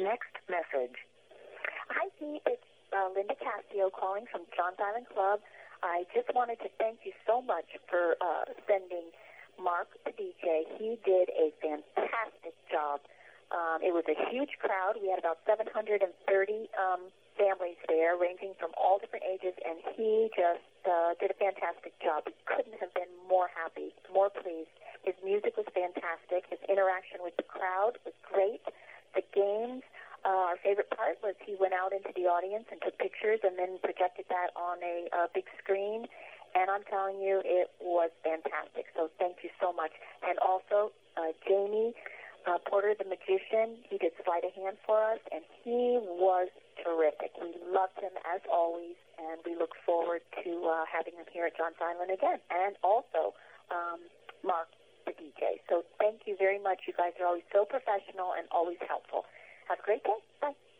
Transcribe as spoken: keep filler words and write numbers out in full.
Next message. Hi, Pete. It's uh, Linda Castillo calling from John's Island Club. I just wanted to thank you so much for uh, sending Mark, the D J. He did a fantastic job. Um, it was a huge crowd. We had about seven hundred thirty um, families there, ranging from all different ages, and he just uh, did a fantastic job. We couldn't have been more happy, more pleased. His music was fantastic. His interaction with the crowd was great. The games, uh, our favorite part was he went out into the audience and took pictures and then projected that on a uh, big screen. And I'm telling you, it was fantastic. So thank you so much. And also, uh, Jamie uh, Porter, the magician, he did sleight of hand for us, and he was terrific. We loved him as always, and we look forward to uh, having him here at John's Island again. And also, um, Mark, the D J. So thank you very much. You guys are always so professional and always helpful. Have a great day. Bye.